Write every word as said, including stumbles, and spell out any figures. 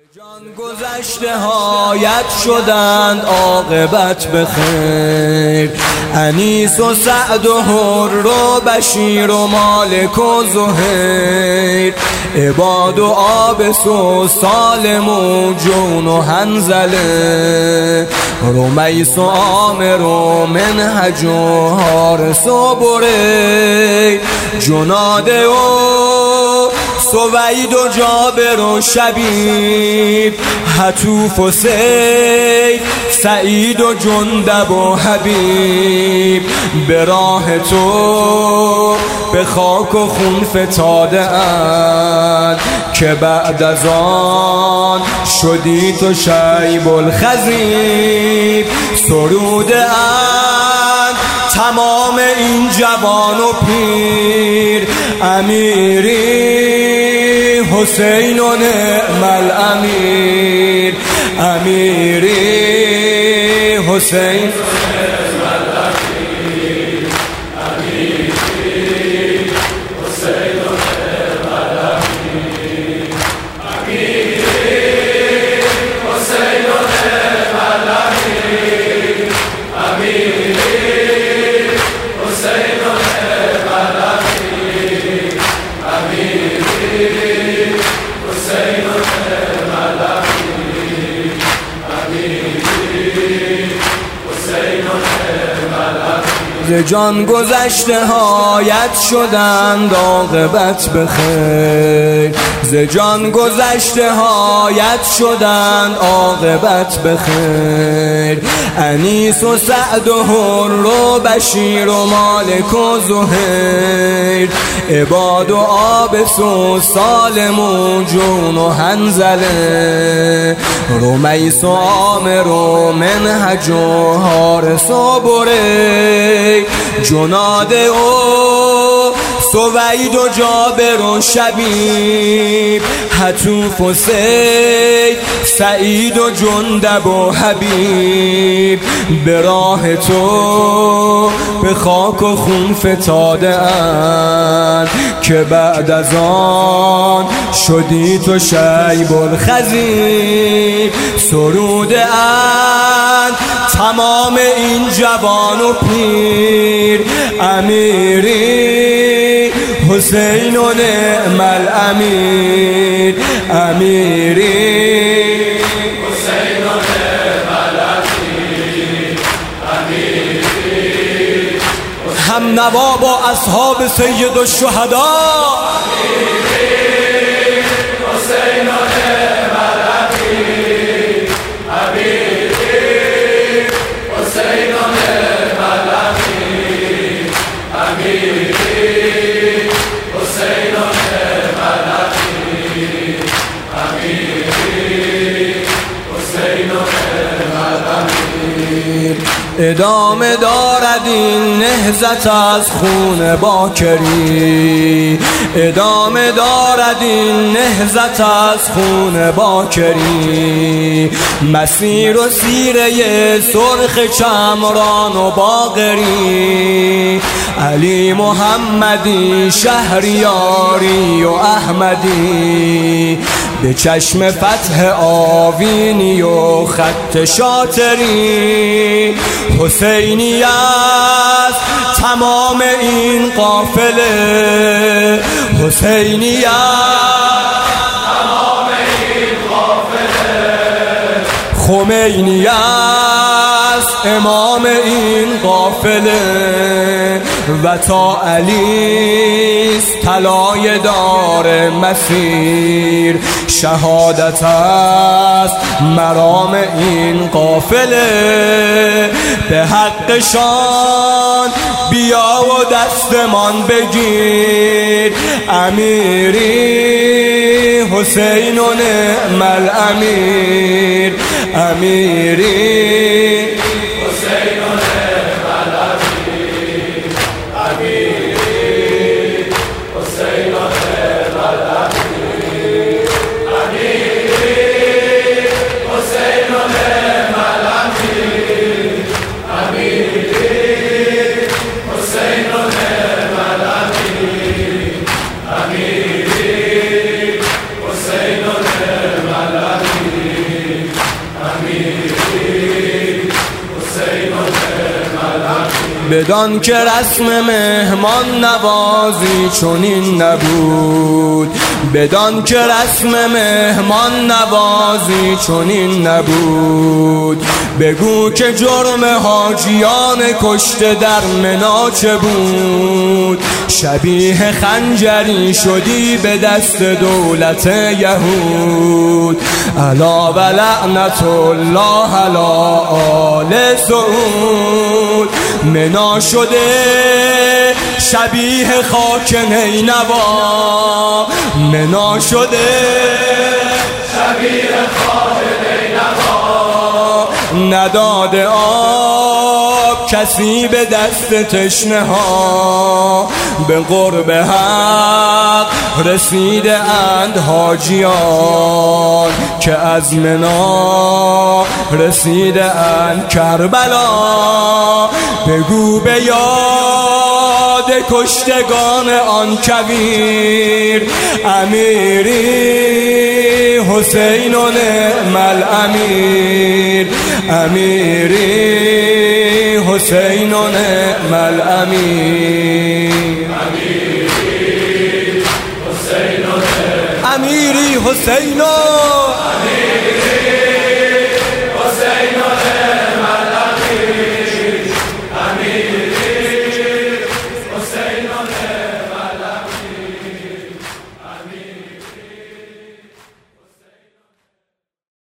جان گذشته هایت شدند عاقبت بخیر، انیس و سعد و حر و بشیر و مالک و زهیر، عباد و عابس و سالم و جون و حنظله، رمیس و عامر و منهج و حارس و بریر، جناده و سوید و جابر و شبیب، حتوف و سید، سعید و جندب و حبیب، به راه تو به خاک و خون فتاده اند، که بعد از آن شدی تو شیب الخضیب، سروده اند تمام این جوان و پیر، امیری حسین و نعم الامیر، امیری حسین ز جان گذشته هایت شدند عاقبت بخیر، ز جان گذشته هایت شدند عاقبت بخیر، انیس و سعد و حر و بشیر و مالک و زهیر، عباد و عابس و سالم و جون و حنظله، رمیس و عامر و منهج و حارس و بریر، جناده و سوید و جابر و شبیب، حتوف و سید، سعید و جندب و حبیب، به راه تو به خاک و خون فتاده اند، که بعد از آن شدی تو شیب الخضیب، سروده اند تمام این جوان و پیر، امیری حسین و نعم الامیر، امیری حسین و نعم الامیر، امیری هم نوا با اصحاب سید الشهدا، امیری حسین و نعم الامیر، امیری حسین و نعم الامیر، امیری حسین و نعم الامیر، امیری حسین و نعم الامیر. ادامه دارد این نهضت از خون باکری، ادامه دارد این نهضت از خون باکری، مسیر و سیره سرخ چمران و باقری، علی محمدی شهریاری و احمدی، به چشم فتح آوینی و خط شاطری، حسینی است تمام این قافله، حسینی است تمام این قافله، خمینی است امام این قافله، و تا علی است طلای دار مسیر، شهادت است مرام این قافله، به حقشان بیا و دستمان بگیر، امیری حسین و نعم الامیر، امیری حسین و نعم الامیر، امیری حسین و نعم الامیر، امیری حسین و نعم الامیر، امیری حسین و نعم الامیر، امیری حسین و نعم الامیر. بدان که رسم مهمان نوازی چنین نبود، بدان که رسم مهمان نوازی چنین نبود. بگو که جرم حاجیان کشته در منا چه بود؟ شبیه خنجری شدی به دست دولت یهود. الا و لعنت الله علی آل سعود. منا شده شبیه خاک نینوا، منا شده شبیه خاک نینوا. نداده آب کسی به دست تشنه ها، به قرب حق رسیده اند حاجیان که از منا رسیده اند کربلا. بگو به یاد کشتگان آن کویر امیری حسین و نعم الامیر، امیری حسین و نعم الامیر، امیری حسین و نعم امیری حسین و